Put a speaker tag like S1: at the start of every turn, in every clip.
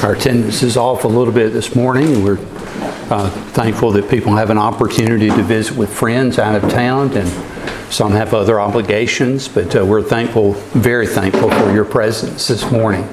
S1: Our attendance is off a little bit this morning. We're thankful that people have an opportunity to visit with friends out of town, and some have other obligations, but we're thankful, very thankful for your presence this morning.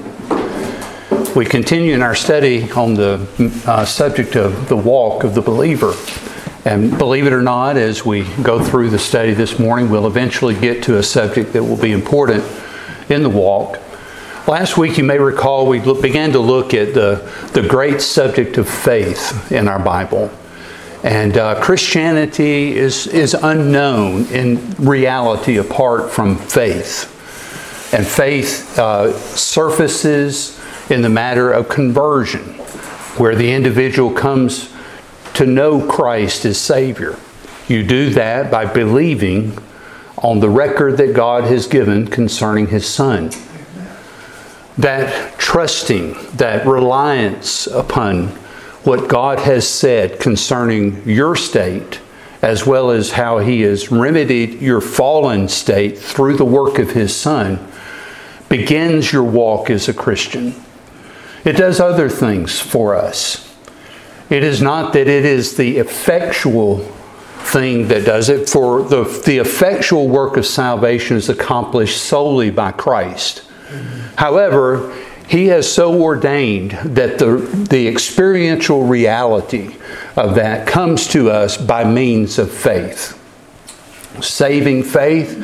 S1: We continue in our study on the subject of the walk of the believer. And believe it or not, as we go through the study this morning, we'll eventually get to a subject that will be important in the walk. Last week, you may recall, we began to look at the great subject of faith in our Bible. And Christianity is unknown in reality apart from faith. And faith surfaces in the matter of conversion, where the individual comes to know Christ as Savior. You do that by believing on the record that God has given concerning His Son. That trusting, that reliance upon what God has said concerning your state, as well as how He has remedied your fallen state through the work of His Son, begins your walk as a Christian. It does other things for us. It is not that it is the effectual thing that does it, for the effectual work of salvation is accomplished solely by Christ. However, He has so ordained that the experiential reality of that comes to us by means of faith. Saving faith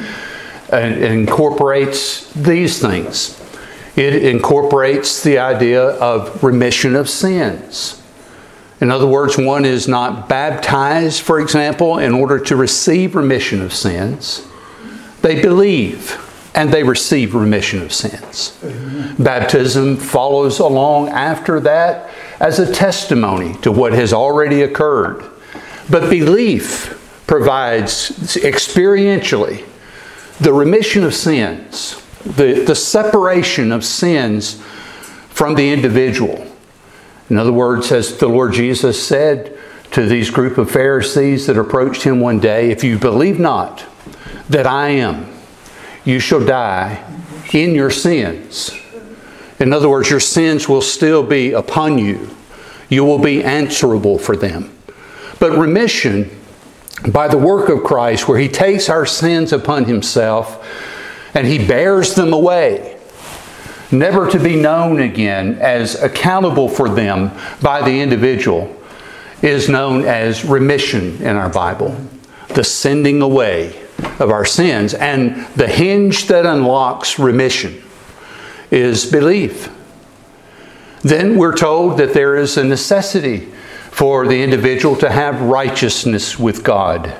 S1: incorporates these things. It incorporates the idea of remission of sins. In other words, one is not baptized, for example, in order to receive remission of sins. They believe and they receive remission of sins. Amen. Baptism follows along after that as a testimony to what has already occurred. But belief provides experientially the remission of sins, the separation of sins from the individual. In other words, as the Lord Jesus said to these group of Pharisees that approached Him one day, if you believe not that I am, you shall die in your sins. In other words, your sins will still be upon you. You will be answerable for them. But remission, by the work of Christ, where He takes our sins upon Himself and He bears them away, never to be known again as accountable for them by the individual, is known as remission in our Bible. The sending away of our sins. And the hinge that unlocks remission is belief. Then we're told that there is a necessity for the individual to have righteousness with God.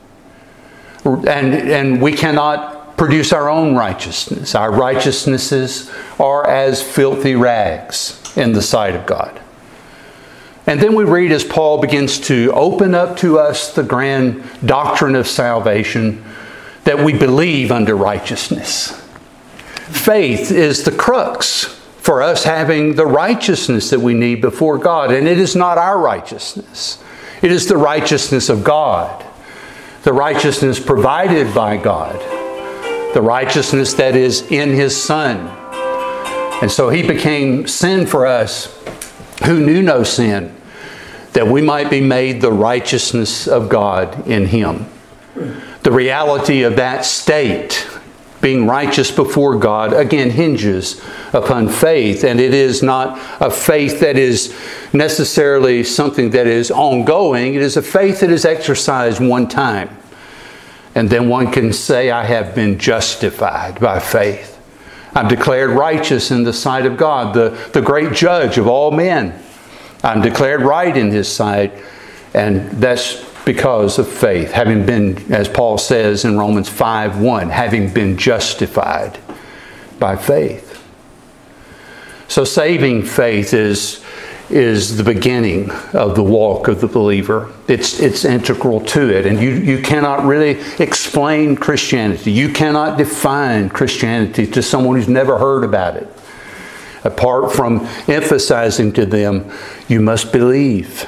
S1: And we cannot produce our own righteousness. Our righteousnesses are as filthy rags in the sight of God. And then we read as Paul begins to open up to us the grand doctrine of salvation, that we believe unto righteousness. Faith is the crux for us having the righteousness that we need before God. And it is not our righteousness. It is the righteousness of God. The righteousness provided by God. The righteousness that is in His Son. And so He became sin for us who knew no sin, that we might be made the righteousness of God in Him. The reality of that state, being righteous before God, again hinges upon faith. And it is not a faith that is necessarily something that is ongoing. It is a faith that is exercised one time. And then one can say, I have been justified by faith. I'm declared righteous in the sight of God, the great judge of all men. I'm declared right in His sight. And that's because of faith. Having been, as Paul says in Romans 5:1, having been justified by faith. So saving faith is the beginning of the walk of the believer. It's integral to it. And you cannot really explain Christianity. You cannot define Christianity to someone who's never heard about it. Apart from emphasizing to them, you must believe.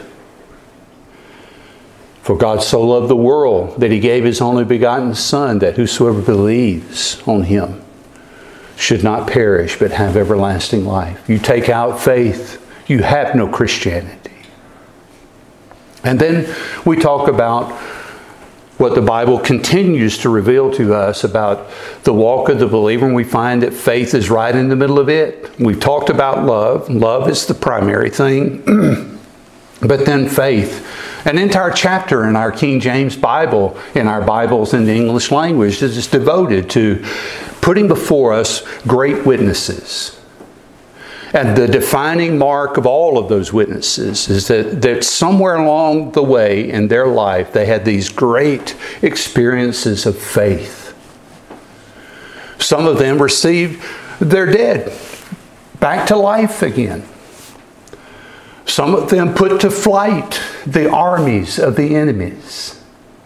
S1: For God so loved the world that He gave His only begotten Son, that whosoever believes on Him should not perish but have everlasting life. You take out faith you have no Christianity. And then we talk about what the Bible continues to reveal to us about the walk of the believer, and we find that faith is right in the middle of it. We've talked about love. Love is the primary thing. But then faith. An entire chapter in our King James Bible, in our Bibles in the English language, is devoted to putting before us great witnesses. And the defining mark of all of those witnesses is that somewhere along the way in their life, they had these great experiences of faith. Some of them received their dead back to life again. Some of them put to flight the armies of the enemies.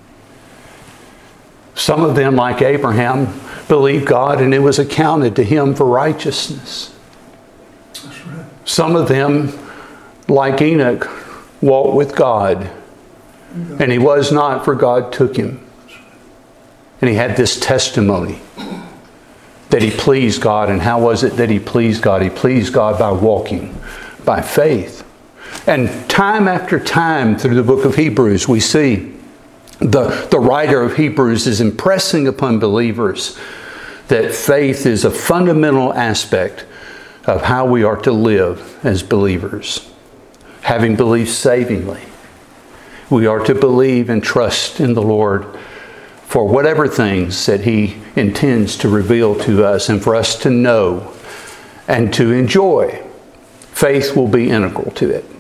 S1: Some of them, like Abraham, believed God and it was accounted to him for righteousness. That's right. Some of them, like Enoch, walked with God. And he was not, for God took him. And he had this testimony that he pleased God. And how was it that he pleased God? He pleased God by walking by faith. And time after time through the book of Hebrews, we see the writer of Hebrews is impressing upon believers that faith is a fundamental aspect of how we are to live as believers. Having believed savingly, we are to believe and trust in the Lord for whatever things that He intends to reveal to us and for us to know and to enjoy. Faith will be integral to it.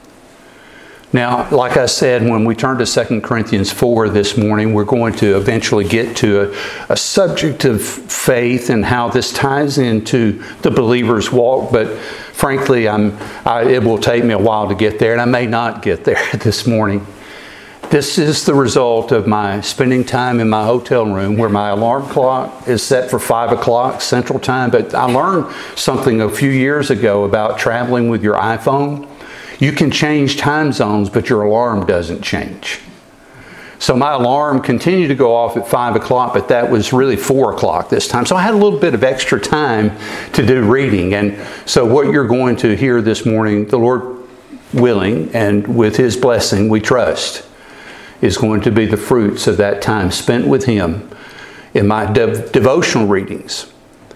S1: Now, like I said, when we turn to 2 Corinthians 4 this morning, we're going to eventually get to a subject of faith and how this ties into the believer's walk. But frankly, it will take me a while to get there, and I may not get there this morning. This is the result of my spending time in my hotel room where my alarm clock is set for 5 o'clock Central Time. But I learned something a few years ago about traveling with your iPhone. You can change time zones, but your alarm doesn't change. So my alarm continued to go off at 5 o'clock, but that was really 4 o'clock this time. So I had a little bit of extra time to do reading. And so what you're going to hear this morning, the Lord willing, and with His blessing, we trust, is going to be the fruits of that time spent with Him in my devotional readings.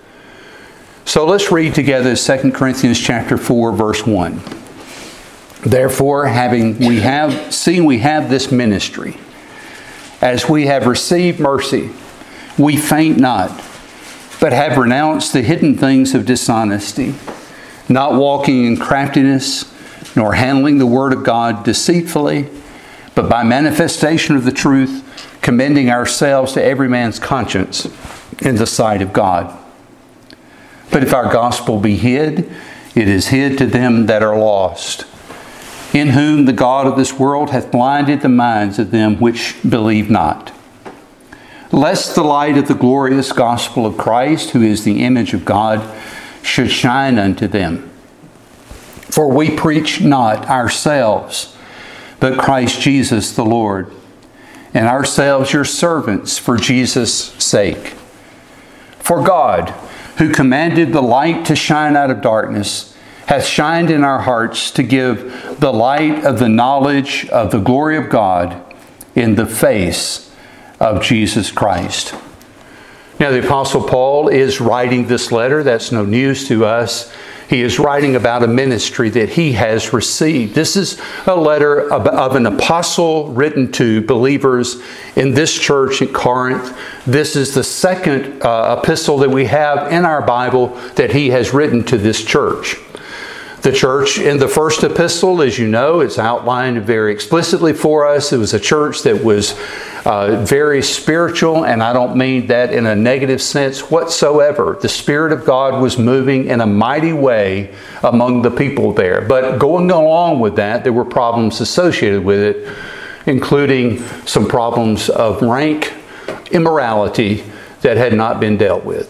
S1: So let's read together 2 Corinthians chapter 4, verse 1. Therefore, we have this ministry, as we have received mercy, we faint not, but have renounced the hidden things of dishonesty, not walking in craftiness, nor handling the word of God deceitfully, but by manifestation of the truth, commending ourselves to every man's conscience in the sight of God. But if our gospel be hid, it is hid to them that are lost, in whom the God of this world hath blinded the minds of them which believe not, lest the light of the glorious gospel of Christ, who is the image of God, should shine unto them. For we preach not ourselves, but Christ Jesus the Lord, and ourselves your servants for Jesus' sake. For God, who commanded the light to shine out of darkness, hath shined in our hearts to give the light of the knowledge of the glory of God in the face of Jesus Christ. Now, the Apostle Paul is writing this letter. That's no news to us. He is writing about a ministry that he has received. This is a letter of an apostle written to believers in this church at Corinth. This is the second epistle that we have in our Bible that he has written to this church. The church in the first epistle, as you know, it's outlined very explicitly for us. It was a church that was very spiritual, and I don't mean that in a negative sense whatsoever. The Spirit of God was moving in a mighty way among the people there. But going along with that, there were problems associated with it, including some problems of rank immorality that had not been dealt with.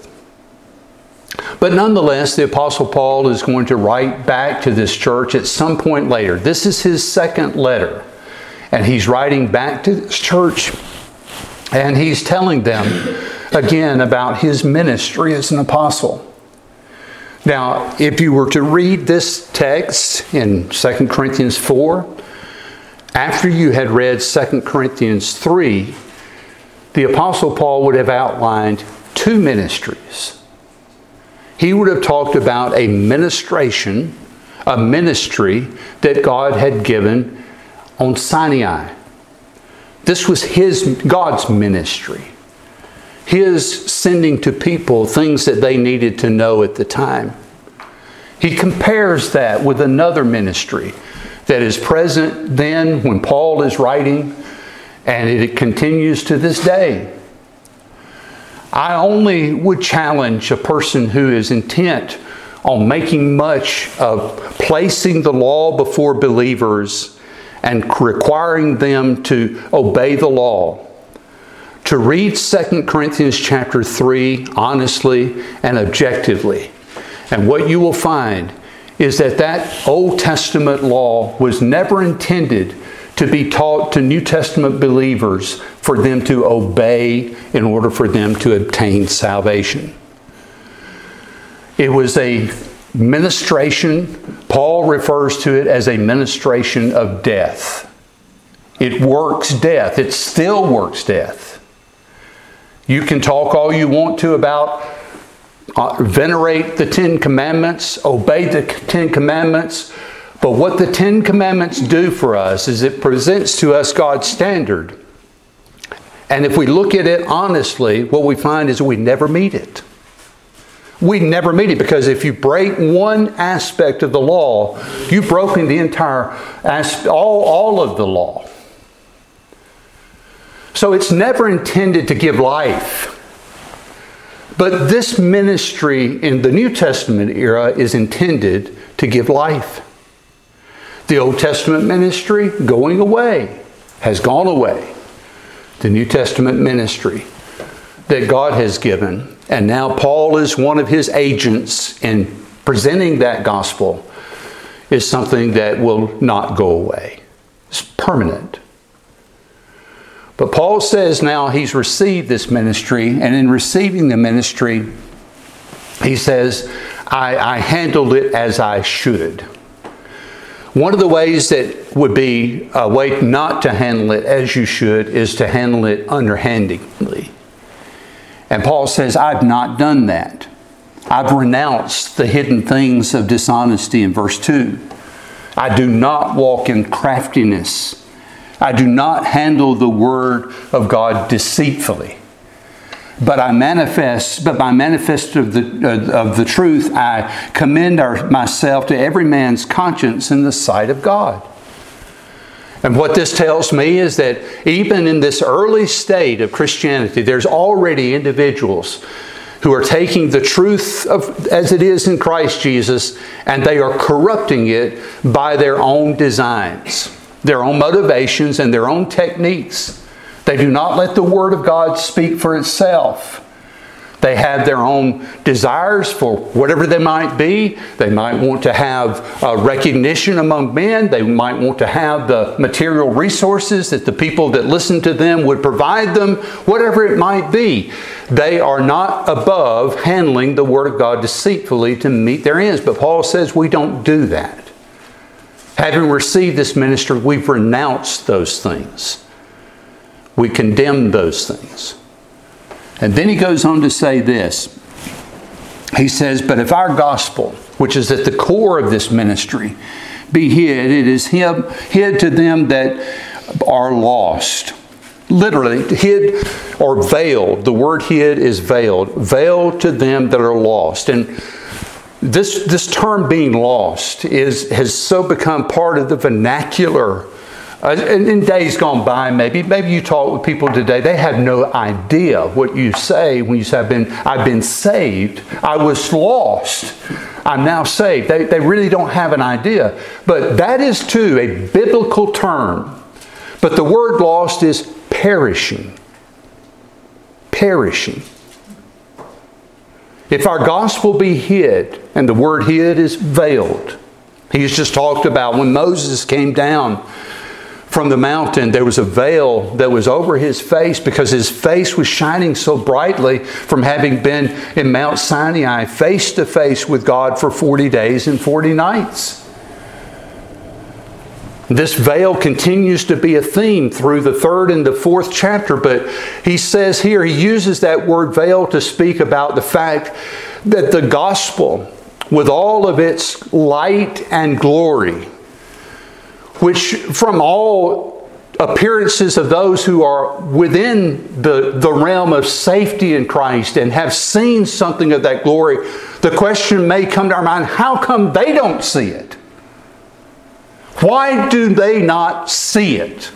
S1: But nonetheless, the Apostle Paul is going to write back to this church at some point later. This is his second letter. And he's writing back to this church. And he's telling them again about his ministry as an apostle. Now, if you were to read this text in 2 Corinthians 4, after you had read 2 Corinthians 3, the Apostle Paul would have outlined two ministries. He would have talked about a ministry that God had given on Sinai. This was God's ministry. His sending to people things that they needed to know at the time. He compares that with another ministry that is present then when Paul is writing, and it continues to this day. I only would challenge a person who is intent on making much of placing the law before believers and requiring them to obey the law, to read 2 Corinthians chapter 3 honestly and objectively. And what you will find is that Old Testament law was never intended to be taught to New Testament believers for them to obey in order for them to obtain salvation. It was a ministration. Paul refers to it as a ministration of death. It works death. It still works death. You can talk all you want to about venerate the Ten Commandments, obey the Ten Commandments, but what the Ten Commandments do for us is it presents to us God's standard. And if we look at it honestly, what we find is we never meet it. We never meet it, because if you break one aspect of the law, you've broken the entire all of the law. So it's never intended to give life. But this ministry in the New Testament era is intended to give life. The Old Testament ministry going away, has gone away. The New Testament ministry that God has given, and now Paul is one of his agents in presenting that gospel, is something that will not go away. It's permanent. But Paul says now he's received this ministry, and in receiving the ministry, he says, I handled it as I should. One of the ways that would be a way not to handle it as you should is to handle it underhandedly. And Paul says, I've not done that. I've renounced the hidden things of dishonesty in verse 2. I do not walk in craftiness. I do not handle the word of God deceitfully. But by manifest of the truth, I commend myself to every man's conscience in the sight of God. And what this tells me is that even in this early state of Christianity, there's already individuals who are taking the truth as it is in Christ Jesus, and they are corrupting it by their own designs, their own motivations, and their own techniques. They do not let the Word of God speak for itself. They have their own desires for whatever they might be. They might want to have recognition among men. They might want to have the material resources that the people that listen to them would provide them. Whatever it might be, they are not above handling the Word of God deceitfully to meet their ends. But Paul says we don't do that. Having received this ministry, we've renounced those things. We condemn those things. And then he goes on to say this. He says, but if our gospel, which is at the core of this ministry, be hid, it is hid to them that are lost. Literally, hid or veiled. The word hid is veiled. Veiled to them that are lost. And this term being lost has so become part of the vernacular. In days gone by, maybe you talk with people today, they have no idea what you say when you say, I've been saved. I was lost. I'm now saved. They really don't have an idea. But that is too a biblical term. But the word lost is perishing. Perishing. If our gospel be hid, and the word hid is veiled. He's just talked about when Moses came down from the mountain, there was a veil that was over his face because his face was shining so brightly from having been in Mount Sinai face to face with God for 40 days and 40 nights. This veil continues to be a theme through the 3rd and the 4th chapter, but he says here, he uses that word veil to speak about the fact that the gospel, with all of its light and glory, which from all appearances of those who are within the realm of safety in Christ and have seen something of that glory, the question may come to our mind, how come they don't see it? Why do they not see it?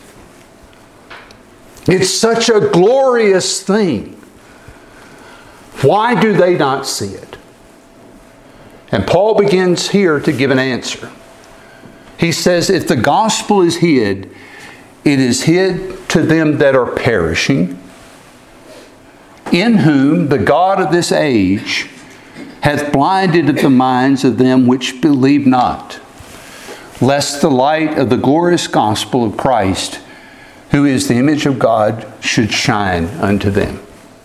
S1: It's such a glorious thing. Why do they not see it? And Paul begins here to give an answer. He says, if the gospel is hid, it is hid to them that are perishing, in whom the God of this age hath blinded the minds of them which believe not, lest the light of the glorious gospel of Christ, who is the image of God, should shine unto them.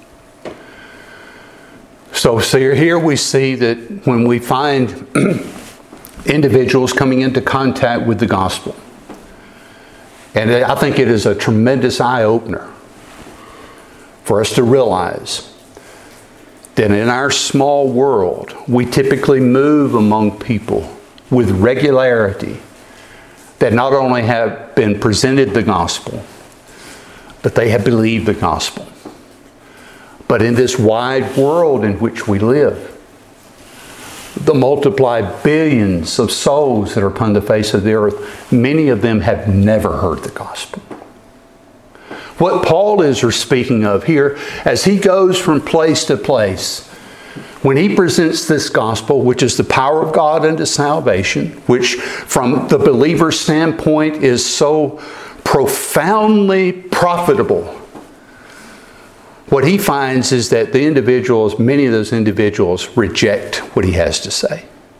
S1: So here we see that when we find individuals coming into contact with the gospel, and I think it is a tremendous eye-opener for us to realize that in our small world, we typically move among people with regularity that not only have been presented the gospel, but they have believed the gospel. But in this wide world in which we live, the multiplied billions of souls that are upon the face of the earth, many of them have never heard the gospel. What Paul is speaking of here, as he goes from place to place, when he presents this gospel, which is the power of God unto salvation, which from the believer's standpoint is so profoundly profitable, what he finds is that the individuals, many of those individuals, reject what he has to say.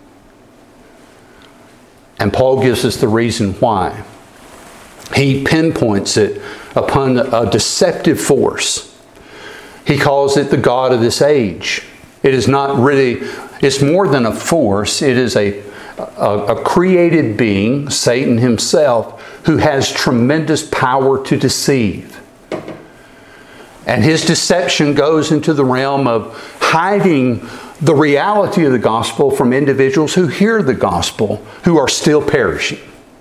S1: And Paul gives us the reason why. He pinpoints it upon a deceptive force. He calls it the God of this age. It is not really, it's more than a force. It is a created being, Satan himself, who has tremendous power to deceive. And his deception goes into the realm of hiding the reality of the gospel from individuals who hear the gospel, who are still perishing.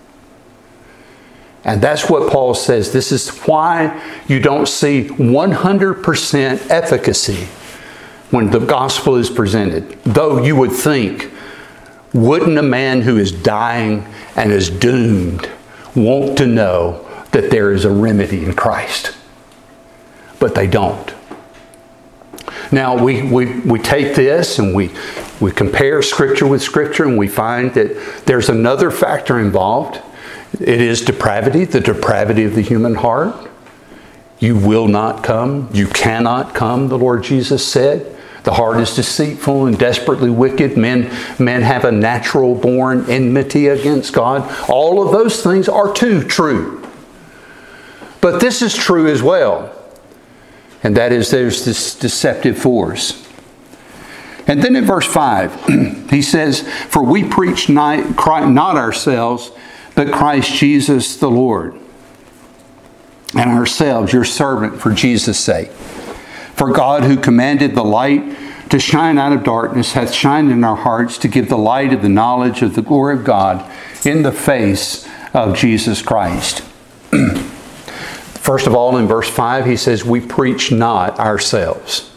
S1: And that's what Paul says. This is why you don't see 100% efficacy when the gospel is presented. Though you would think, wouldn't a man who is dying and is doomed want to know that there is a remedy in Christ? But they don't. Now we take this and we compare Scripture with Scripture, and we find that there's another factor involved. It is depravity, the depravity of the human heart. You will not come. You cannot come, the Lord Jesus said. The heart is deceitful and desperately wicked. Men have a natural born enmity against God. All of those things are too true. But this is true as well. And that is, there's this deceptive force. And then in verse 5, he says, for we preach not ourselves, but Christ Jesus the Lord, and ourselves your servant for Jesus' sake. For God, who commanded the light to shine out of darkness, hath shined in our hearts to give the light of the knowledge of the glory of God in the face of Jesus Christ. First of all, in verse 5, he says, we preach not ourselves.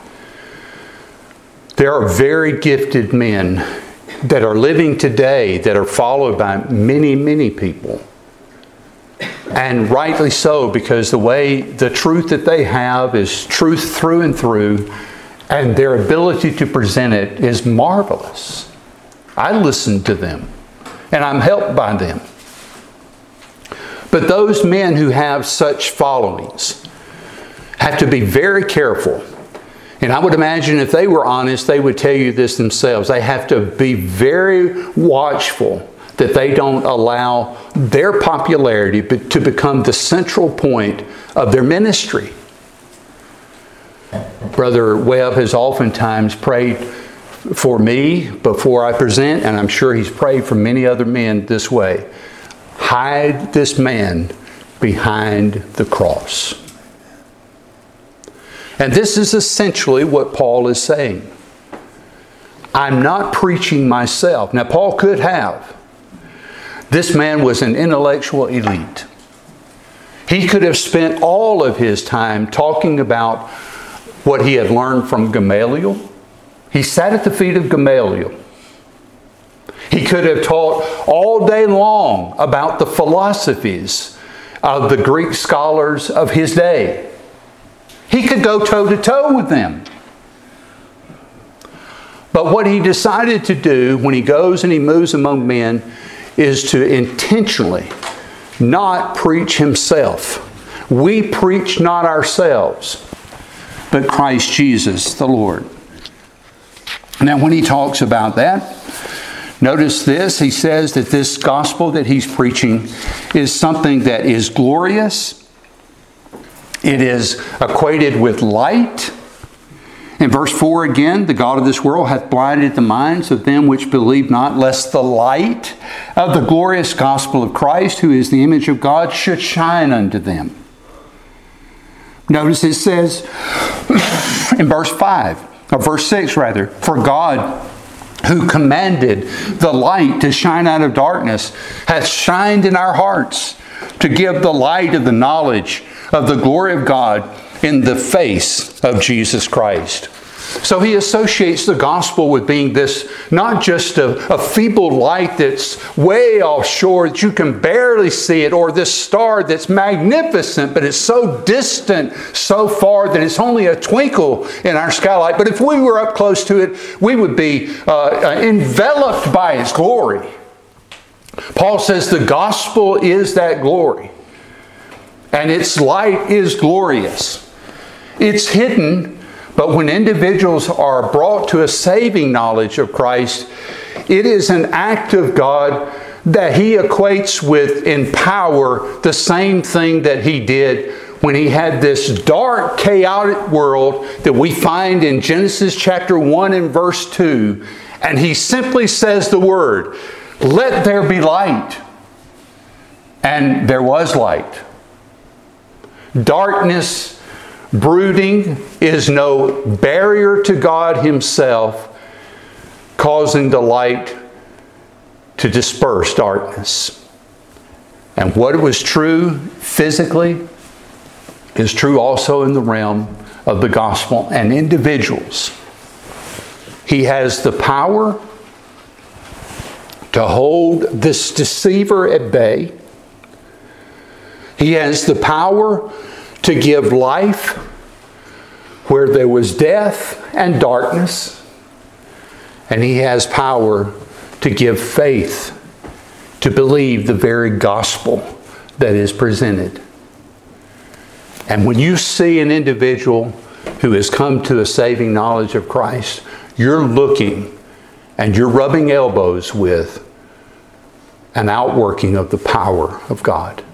S1: There are very gifted men that are living today that are followed by many, many people. And rightly so, because the truth that they have is truth through and through, and their ability to present it is marvelous. I listen to them, and I'm helped by them. But those men who have such followings have to be very careful. And I would imagine if they were honest, they would tell you this themselves. They have to be very watchful that they don't allow their popularity to become the central point of their ministry. Brother Webb has oftentimes prayed for me before I present, and I'm sure he's prayed for many other men this way. Hide this man behind the cross. And this is essentially what Paul is saying. I'm not preaching myself. Now, Paul could have. This man was an intellectual elite. He could have spent all of his time talking about what he had learned from Gamaliel. He sat at the feet of Gamaliel. He could have taught all day long about the philosophies of the Greek scholars of his day. He could go toe-to-toe with them. But what he decided to do when he goes and he moves among men is to intentionally not preach himself. We preach not ourselves, but Christ Jesus the Lord. Now, when he talks about that, notice this. He says that this gospel that he's preaching is something that is glorious. It is equated with light. In verse 4 again, the God of this world hath blinded the minds of them which believe not, lest the light of the glorious gospel of Christ, who is the image of God, should shine unto them. Notice it says in verse 6 rather, for God, who commanded the light to shine out of darkness, hath shined in our hearts to give the light of the knowledge of the glory of God in the face of Jesus Christ. So he associates the gospel with being this, not just a feeble light that's way offshore that you can barely see it, or this star that's magnificent, but it's so distant, so far that it's only a twinkle in our skylight. But if we were up close to it, we would be enveloped by its glory. Paul says the gospel is that glory. And its light is glorious. It's hidden, but when individuals are brought to a saving knowledge of Christ, it is an act of God that He equates with in power the same thing that He did when He had this dark, chaotic world that we find in Genesis chapter 1 and verse 2. And He simply says the word, "Let there be light." And there was light. Darkness brooding is no barrier to God Himself, causing the light to disperse darkness. And what was true physically is true also in the realm of the gospel and individuals. He has the power to hold this deceiver at bay. He has the power to give life where there was death and darkness. And He has power to give faith, to believe the very gospel that is presented. And when you see an individual who has come to a saving knowledge of Christ, you're looking and you're rubbing elbows with an outworking of the power of God.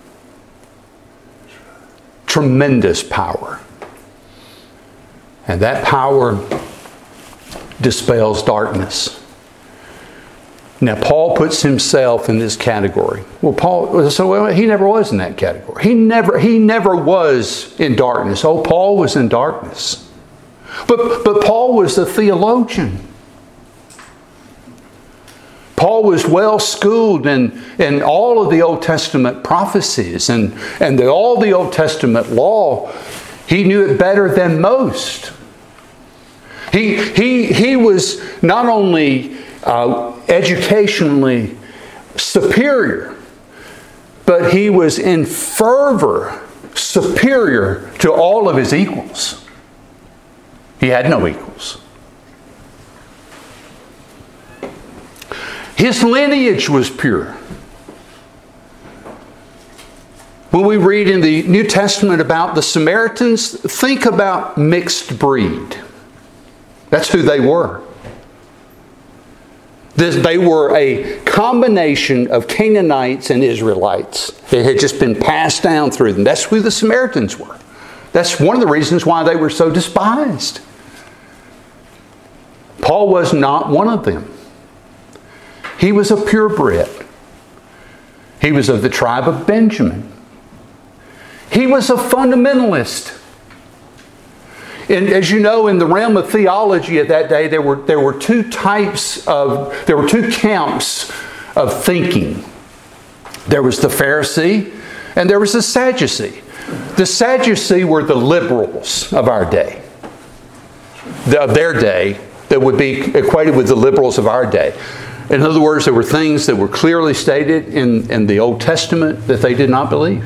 S1: Tremendous power. And that power dispels darkness. Now, Paul puts himself in this category. Well, he never was in that category. He never was in darkness. Oh, Paul was in darkness. But Paul was a theologian. Paul was well schooled in all of the Old Testament prophecies and all the Old Testament law. He knew it better than most. He was not only educationally superior, but he was in fervor superior to all of his equals. He had no equals. His lineage was pure. When we read in the New Testament about the Samaritans, think about mixed breed. That's who they were. They were a combination of Canaanites and Israelites. It had just been passed down through them. That's who the Samaritans were. That's one of the reasons why they were so despised. Paul was not one of them. He was a purebred. He was of the tribe of Benjamin. He was a fundamentalist. And as you know, in the realm of theology at that day, there were two camps of thinking. There was the Pharisee and there was the Sadducee. The Sadducee were the liberals of our day. Of their day, that would be equated with the liberals of our day. In other words, there were things that were clearly stated in the Old Testament that they did not believe.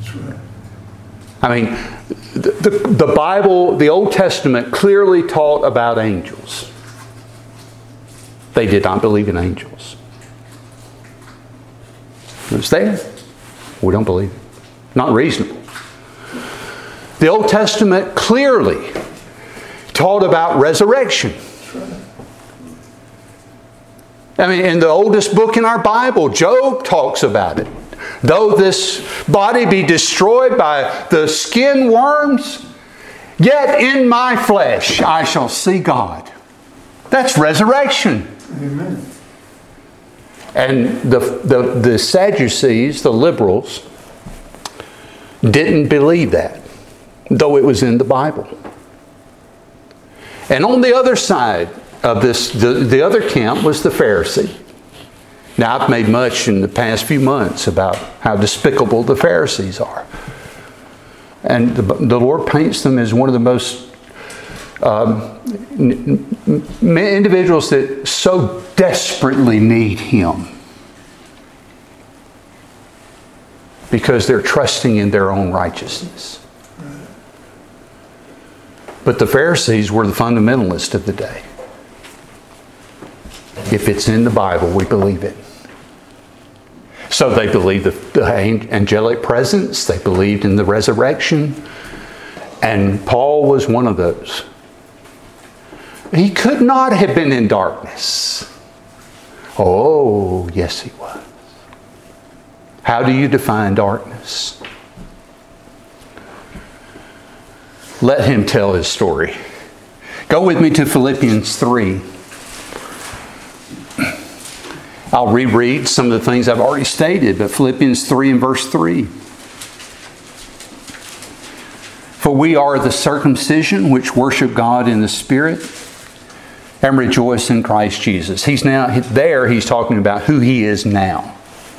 S1: I mean, the Bible, the Old Testament clearly taught about angels. They did not believe in angels. It's there. We don't believe it. Not reasonable. The Old Testament clearly taught about resurrection. I mean, in the oldest book in our Bible, Job talks about it. Though this body be destroyed by the skin worms, yet in my flesh I shall see God. That's resurrection.
S2: Amen.
S1: And the Sadducees, the liberals, didn't believe that, though it was in the Bible. And on the other side of this, the other camp was the Pharisee. Now, I've made much in the past few months about how despicable the Pharisees are. And the Lord paints them as one of the most individuals that so desperately need Him. Because they're trusting in their own righteousness. But the Pharisees were the fundamentalists of the day. If it's in the Bible, we believe it. So they believed the angelic presence. They believed in the resurrection. And Paul was one of those. He could not have been in darkness. Oh, yes he was. How do you define darkness? Let him tell his story. Go with me to Philippians 3. I'll reread some of the things I've already stated, but Philippians 3 and verse 3. For we are the circumcision which worship God in the Spirit and rejoice in Christ Jesus. He's talking about who He is now.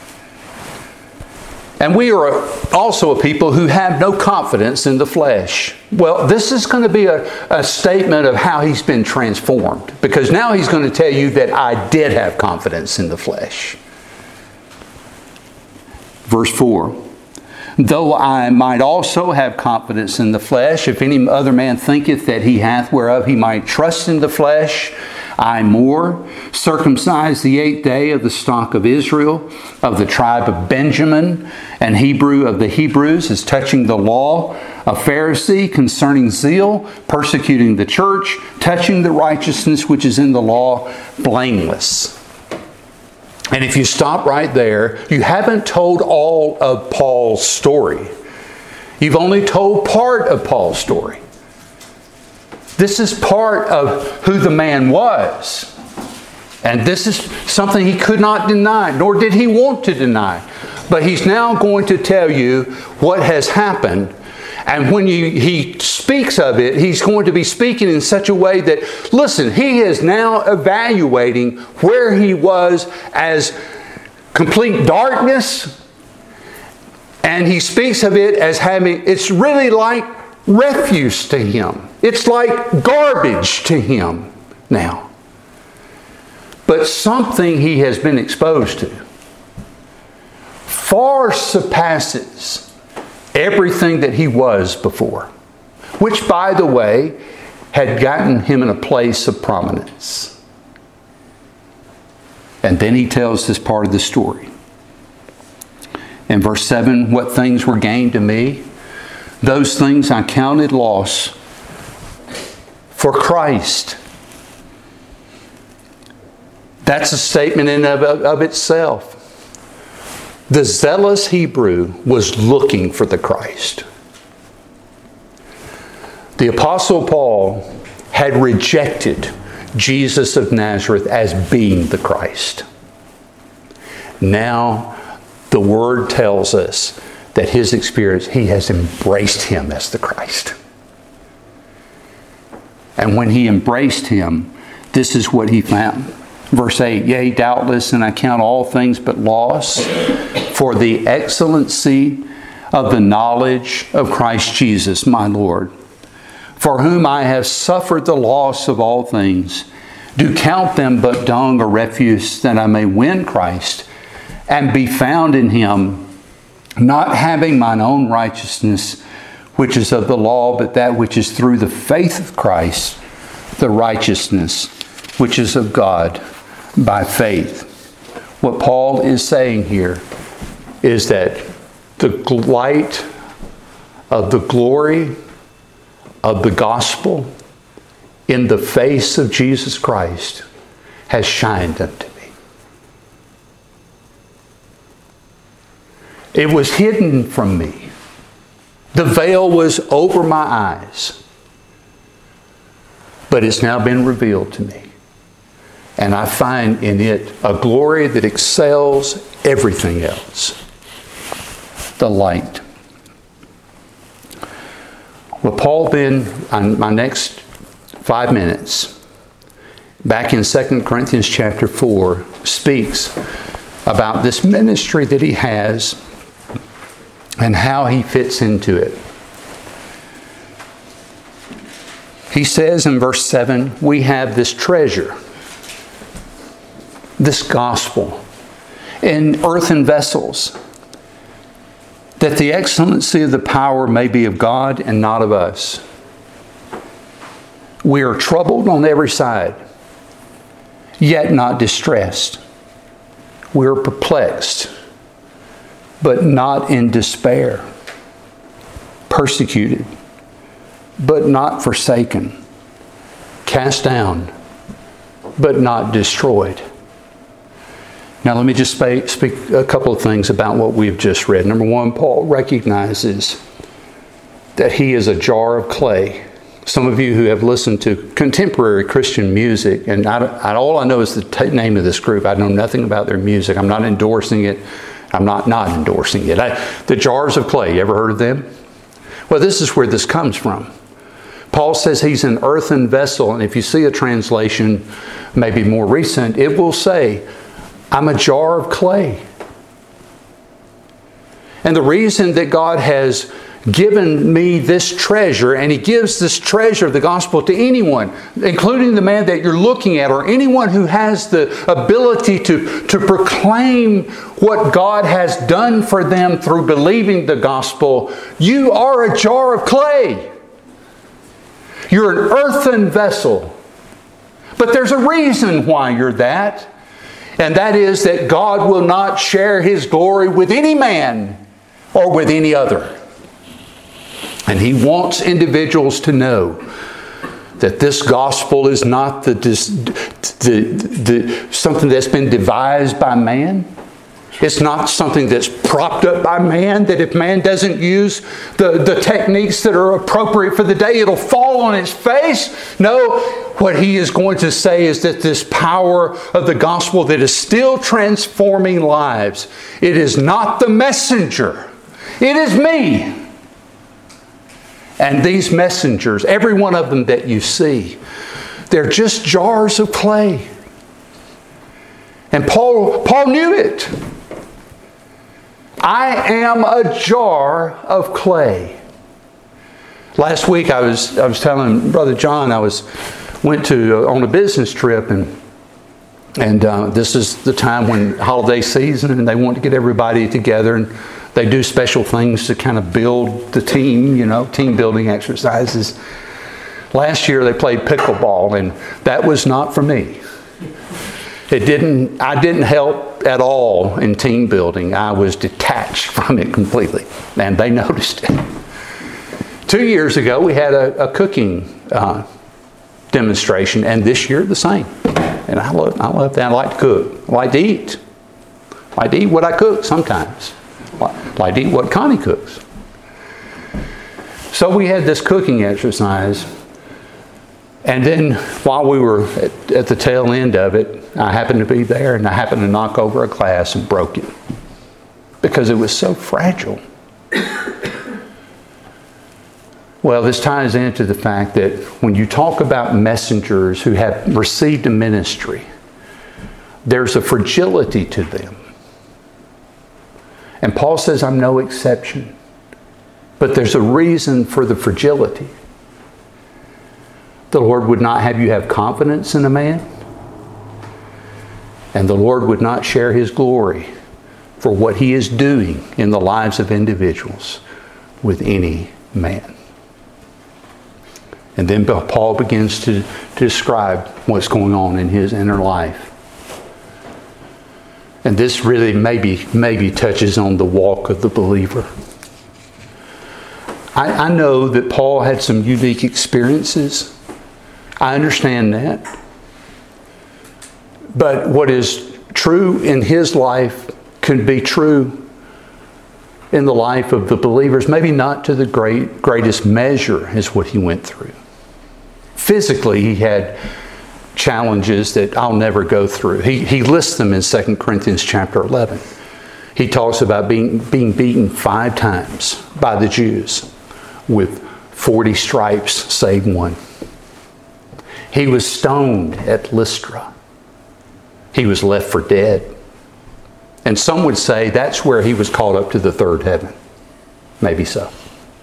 S1: And we are also a people who have no confidence in the flesh. Well, this is going to be a statement of how he's been transformed. Because now he's going to tell you that I did have confidence in the flesh. Verse 4. Though I might also have confidence in the flesh, if any other man thinketh that he hath whereof he might trust in the flesh, I more, circumcised the 8th day of the stock of Israel, of the tribe of Benjamin, and Hebrew of the Hebrews, as touching the law, a Pharisee, concerning zeal, persecuting the church, touching the righteousness which is in the law, blameless. And if you stop right there, you haven't told all of Paul's story. You've only told part of Paul's story. This is part of who the man was. And this is something he could not deny, nor did he want to deny. But he's now going to tell you what has happened. And when he speaks of it, he's going to be speaking in such a way that, listen, he is now evaluating where he was as complete darkness. And he speaks of it as having, it's really like refuse to him. It's like garbage to him now. But something he has been exposed to far surpasses everything that he was before. Which, by the way, had gotten him in a place of prominence. And then he tells this part of the story. In verse 7, what things were gained to me, those things I counted loss for Christ. That's a statement in of itself. The zealous Hebrew was looking for the Christ. The Apostle Paul had rejected Jesus of Nazareth as being the Christ. Now, the Word tells us that his experience, he has embraced him as the Christ. And when he embraced him, this is what he found. Verse 8, yea, doubtless, and I count all things but loss for the excellency of the knowledge of Christ Jesus, my Lord, for whom I have suffered the loss of all things, do count them but dung or refuse, that I may win Christ and be found in him, not having mine own righteousness, which is of the law, but that which is through the faith of Christ, the righteousness which is of God by faith. What Paul is saying here is that the light of the glory of the gospel in the face of Jesus Christ has shined unto me. It was hidden from me. The veil was over my eyes. But it's now been revealed to me. And I find in it a glory that excels everything else. The light. Well, Paul then, on my next 5 minutes, back in 2 Corinthians chapter 4, speaks about this ministry that he has and how he fits into it. He says in verse 7, we have this treasure, this gospel, in earthen vessels, that the excellency of the power may be of God and not of us. We are troubled on every side, yet not distressed. We are perplexed, but not in despair. Persecuted, but not forsaken. Cast down, but not destroyed. Now let me just speak a couple of things about what we've just read. Number one, Paul recognizes that he is a jar of clay. Some of you who have listened to contemporary Christian music, and all I know is the name of this group. I know nothing about their music. I'm not endorsing it. I'm not endorsing it. The Jars of Clay, you ever heard of them? Well, this is where this comes from. Paul says he's an earthen vessel, and if you see a translation, maybe more recent, it will say, I'm a jar of clay. And the reason that God has given me this treasure, and he gives this treasure of the gospel to anyone, including the man that you're looking at, or anyone who has the ability to proclaim what God has done for them through believing the gospel, you are a jar of clay. You're an earthen vessel. But there's a reason why you're that. And that is that God will not share his glory with any man or with any other. And he wants individuals to know that this gospel is not something that's been devised by man. It's not something that's propped up by man, that if man doesn't use the techniques that are appropriate for the day, it'll fall on its face. No, what he is going to say is that this power of the gospel that is still transforming lives, it is not the messenger. It is me. And these messengers, every one of them that you see, they're just jars of clay. And Paul knew it. I am a jar of clay. Last week I was telling Brother John went on a business trip, and this is the time when holiday season, and they want to get everybody together, and they do special things to kind of build the team, team building exercises. Last year they played pickleball, and that was not for me. I didn't help at all in team building. I was detached from it completely, and they noticed it. 2 years ago we had a cooking demonstration, and this year the same. And I love that. I like to cook. I like to eat. I like to eat what I cook sometimes. I like to eat what Connie cooks. So we had this cooking exercise. And then while we were at the tail end of it, I happened to be there and I happened to knock over a glass and broke it. Because it was so fragile. Well, this ties into the fact that when you talk about messengers who have received a ministry, there's a fragility to them. And Paul says, I'm no exception. But there's a reason for the fragility. The Lord would not have you have confidence in a man. And the Lord would not share His glory for what He is doing in the lives of individuals with any man. And then Paul begins to describe what's going on in his inner life. And this really maybe touches on the walk of the believer. I know that Paul had some unique experiences. I understand that. But what is true in his life can be true in the life of the believers. Maybe not to the greatest measure as what he went through. Physically, he had challenges that I'll never go through. He lists them in 2 Corinthians chapter 11. He talks about being beaten 5 times by the Jews with 40 stripes save one. He was stoned at Lystra. He was left for dead. And some would say that's where he was called up to the third heaven. Maybe so.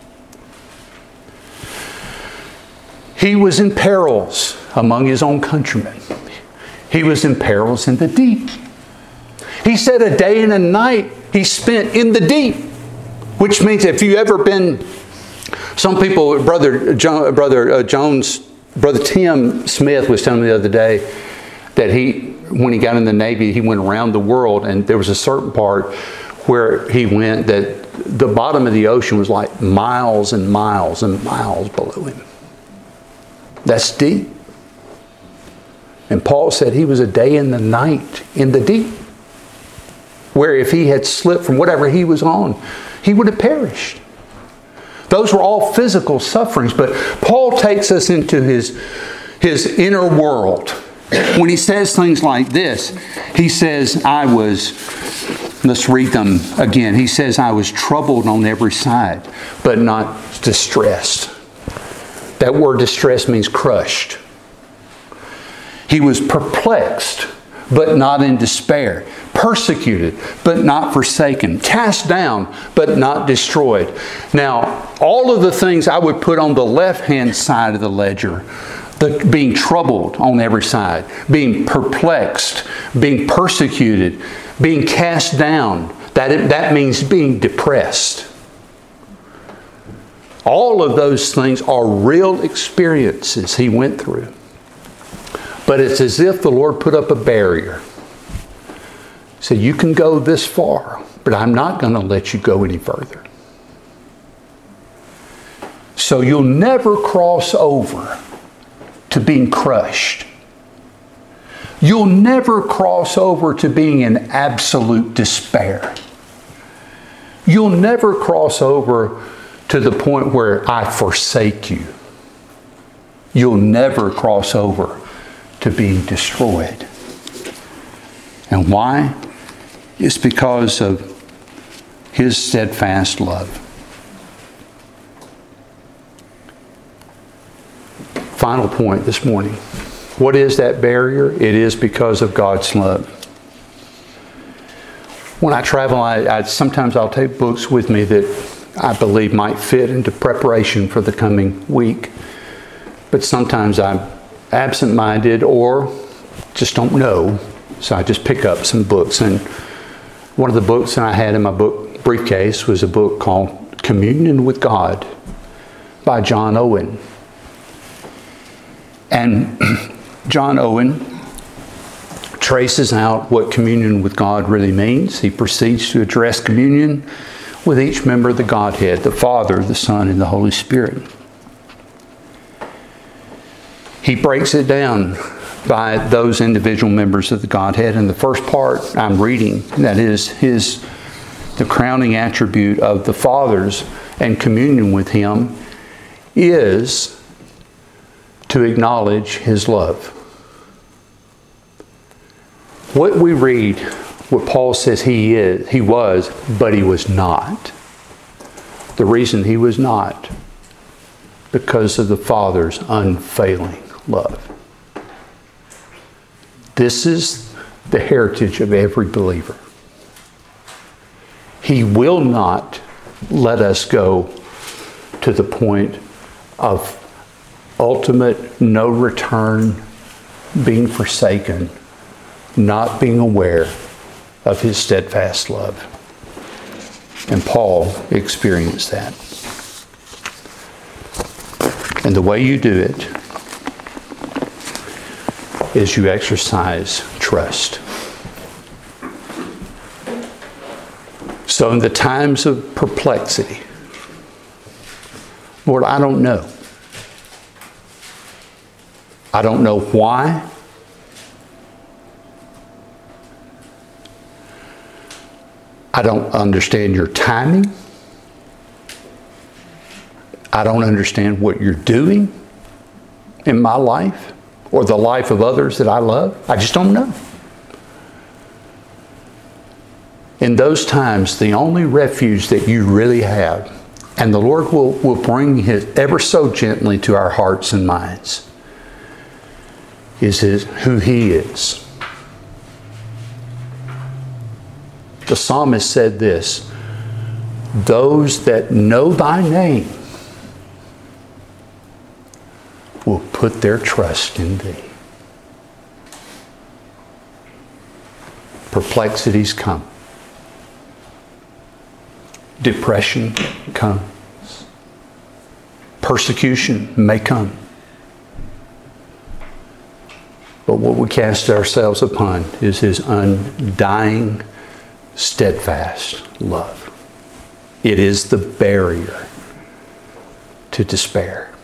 S1: He was in perils among his own countrymen. He was in perils in the deep. He said a day and a night he spent in the deep. Which means if you ever been, some people, Brother Tim Smith was telling me the other day that when he got in the Navy, he went around the world, and there was a certain part where he went that the bottom of the ocean was like miles and miles and miles below him. That's deep. And Paul said he was a day and the night in the deep, where if he had slipped from whatever he was on, he would have perished. Those were all physical sufferings, but Paul takes us into his inner world. When he says things like this, he says, let's read them again. He says, I was troubled on every side, but not distressed. That word distressed means crushed. He was perplexed, but not in despair. Persecuted, but not forsaken. Cast down, but not destroyed. Now, all of the things I would put on the left-hand side of the ledger, being troubled on every side, being perplexed, being persecuted, being cast down, that means being depressed. All of those things are real experiences he went through. But it's as if the Lord put up a barrier. He said, you can go this far, but I'm not going to let you go any further. So you'll never cross over to being crushed. You'll never cross over to being in absolute despair. You'll never cross over to the point where I forsake you. You'll never cross over to being destroyed. And why? It's because of His steadfast love. Final point this morning. What is that barrier? It is because of God's love. When I travel, sometimes I'll take books with me that I believe might fit into preparation for the coming week. But sometimes I'm absent-minded or just don't know. So I just pick up some books. And one of the books that I had in my book briefcase was a book called Communion with God by John Owen. And John Owen traces out what communion with God really means. He proceeds to address communion with each member of the Godhead, the Father, the Son, and the Holy Spirit. He breaks it down by those individual members of the Godhead. And the first part I'm reading, that is the crowning attribute of the Father's and communion with Him, is to acknowledge His love. What we read, what Paul says He was, but He was not. The reason He was not, because of the Father's unfailing love. This is the heritage of every believer. He will not let us go to the point of ultimate no return, being forsaken, not being aware of His steadfast love. And Paul experienced that. And the way you do it is you exercise trust. So in the times of perplexity, Lord, I don't know. I don't know why. I don't understand your timing. I don't understand what you're doing in my life or the life of others that I love. I just don't know. In those times, the only refuge that you really have, and the Lord will bring His ever so gently to our hearts and minds, is who He is. The psalmist said this, "Those that know thy name will put their trust in thee." Perplexities come. Depression comes. Persecution may come. But what we cast ourselves upon is His undying, steadfast love. It is the barrier to despair.